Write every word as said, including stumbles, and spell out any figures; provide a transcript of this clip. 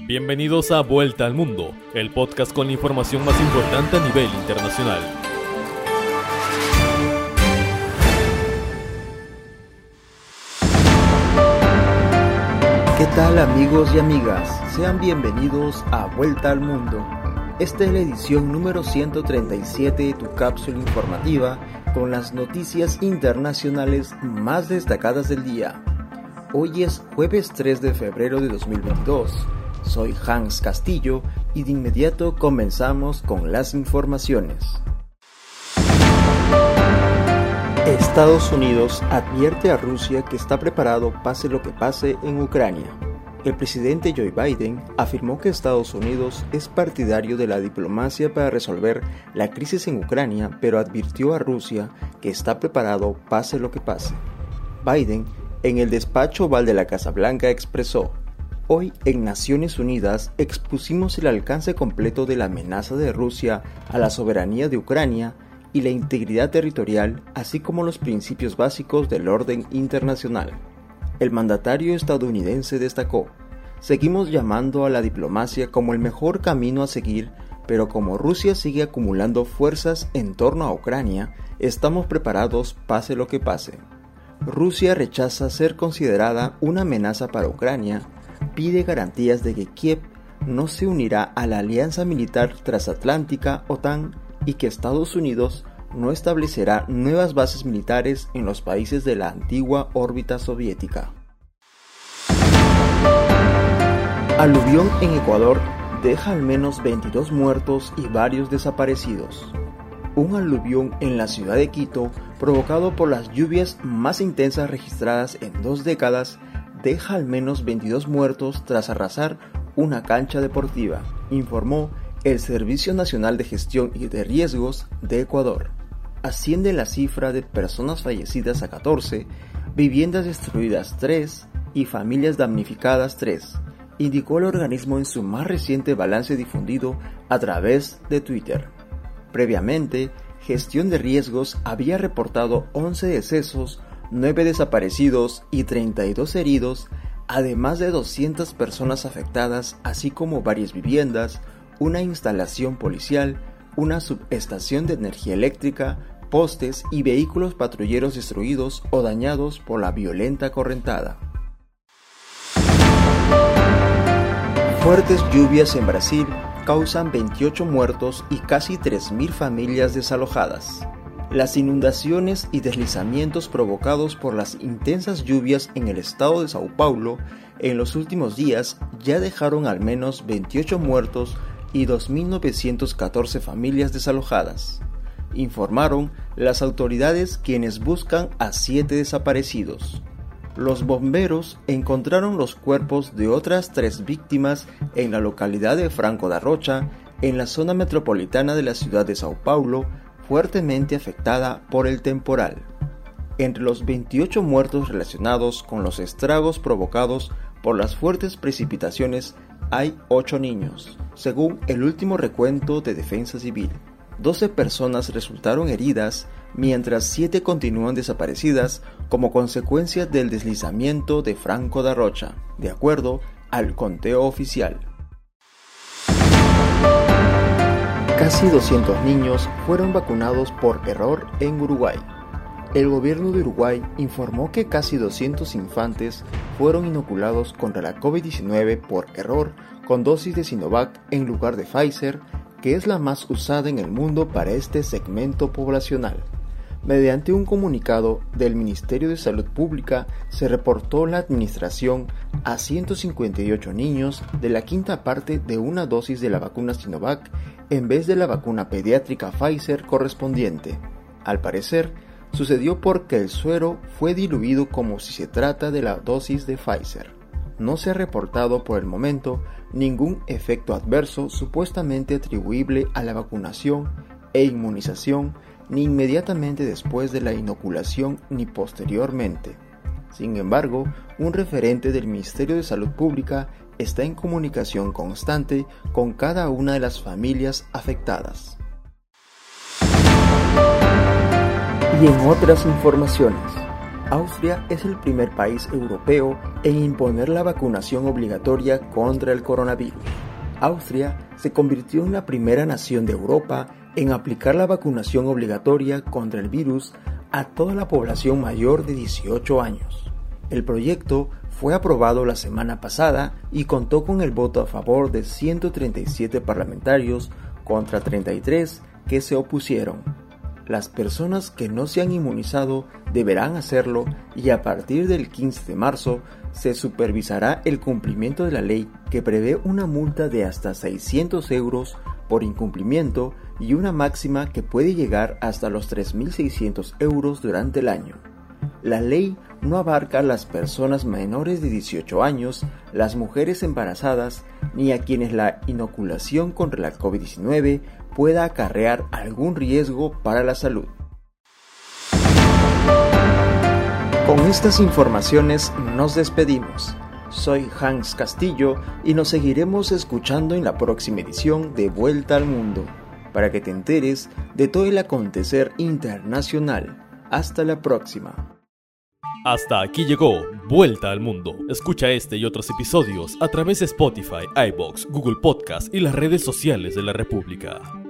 Bienvenidos a Vuelta al Mundo, el podcast con la información más importante a nivel internacional. ¿Qué tal amigos y amigas? Sean bienvenidos a Vuelta al Mundo. Esta es la edición número ciento treinta y siete de tu cápsula informativa con las noticias internacionales más destacadas del día. Hoy es jueves tres de febrero de dos mil veintidós. Soy Hans Castillo y de inmediato comenzamos con las informaciones. Estados Unidos advierte a Rusia que está preparado pase lo que pase en Ucrania. El presidente Joe Biden afirmó que Estados Unidos es partidario de la diplomacia para resolver la crisis en Ucrania, pero advirtió a Rusia que está preparado pase lo que pase. Biden, en el despacho oval de la Casa Blanca, expresó: hoy en Naciones Unidas expusimos el alcance completo de la amenaza de Rusia a la soberanía de Ucrania y la integridad territorial, así como los principios básicos del orden internacional. El mandatario estadounidense destacó: seguimos llamando a la diplomacia como el mejor camino a seguir, pero como Rusia sigue acumulando fuerzas en torno a Ucrania, estamos preparados pase lo que pase. Rusia rechaza ser considerada una amenaza para Ucrania, pide garantías de que Kiev no se unirá a la Alianza Militar Transatlántica OTAN y que Estados Unidos no establecerá nuevas bases militares en los países de la antigua órbita soviética. Aluvión en Ecuador deja al menos veintidós muertos y varios desaparecidos. Un aluvión en la ciudad de Quito, provocado por las lluvias más intensas registradas en dos décadas, deja al menos veintidós muertos tras arrasar una cancha deportiva, informó el Servicio Nacional de Gestión y de Riesgos de Ecuador. Asciende la cifra de personas fallecidas a catorce, viviendas destruidas tres y familias damnificadas tres, indicó el organismo en su más reciente balance difundido a través de Twitter. Previamente, Gestión de Riesgos había reportado once decesos, nueve desaparecidos y treinta y dos heridos, además de doscientas personas afectadas, así como varias viviendas, una instalación policial, una subestación de energía eléctrica, postes y vehículos patrulleros destruidos o dañados por la violenta correntada. Fuertes lluvias en Brasil causan veintiocho muertos y casi tres mil familias desalojadas. Las inundaciones y deslizamientos provocados por las intensas lluvias en el estado de Sao Paulo en los últimos días ya dejaron al menos veintiocho muertos y dos mil novecientas catorce familias desalojadas, informaron las autoridades, quienes buscan a siete desaparecidos. Los bomberos encontraron los cuerpos de otras tres víctimas en la localidad de Franco da Rocha, en la zona metropolitana de la ciudad de Sao Paulo, fuertemente afectada por el temporal. Entre los veintiocho muertos relacionados con los estragos provocados por las fuertes precipitaciones hay ocho niños, según el último recuento de Defensa Civil. doce personas resultaron heridas, mientras siete continúan desaparecidas como consecuencia del deslizamiento de Franco da Rocha, de acuerdo al conteo oficial. Casi doscientos niños fueron vacunados por error en Uruguay. El gobierno de Uruguay informó que casi doscientos infantes fueron inoculados contra la COVID diecinueve por error con dosis de Sinovac en lugar de Pfizer, que es la más usada en el mundo para este segmento poblacional. Mediante un comunicado del Ministerio de Salud Pública, se reportó la administración a ciento cincuenta y ocho niños de la quinta parte de una dosis de la vacuna Sinovac en vez de la vacuna pediátrica Pfizer correspondiente. Al parecer, sucedió porque el suero fue diluido como si se trata de la dosis de Pfizer. No se ha reportado por el momento ningún efecto adverso supuestamente atribuible a la vacunación e inmunización, ni inmediatamente después de la inoculación ni posteriormente. Sin embargo, un referente del Ministerio de Salud Pública está en comunicación constante con cada una de las familias afectadas. Y en otras informaciones, Austria es el primer país europeo en imponer la vacunación obligatoria contra el coronavirus. Austria se convirtió en la primera nación de Europa en aplicar la vacunación obligatoria contra el virus a toda la población mayor de dieciocho años. El proyecto fue aprobado la semana pasada y contó con el voto a favor de ciento treinta y siete parlamentarios contra treinta y tres que se opusieron. Las personas que no se han inmunizado deberán hacerlo y a partir del quince de marzo se supervisará el cumplimiento de la ley que prevé una multa de hasta seiscientos euros por incumplimiento y una máxima que puede llegar hasta los tres mil seiscientos euros durante el año. La ley no abarca a las personas menores de dieciocho años, las mujeres embarazadas, ni a quienes la inoculación contra la covid diecinueve pueda acarrear algún riesgo para la salud. Con estas informaciones nos despedimos. Soy Hans Castillo y nos seguiremos escuchando en la próxima edición de Vuelta al Mundo, para que te enteres de todo el acontecer internacional. Hasta la próxima. Hasta aquí llegó Vuelta al Mundo. Escucha este y otros episodios a través de Spotify, iVoox, Google Podcast y las redes sociales de la República.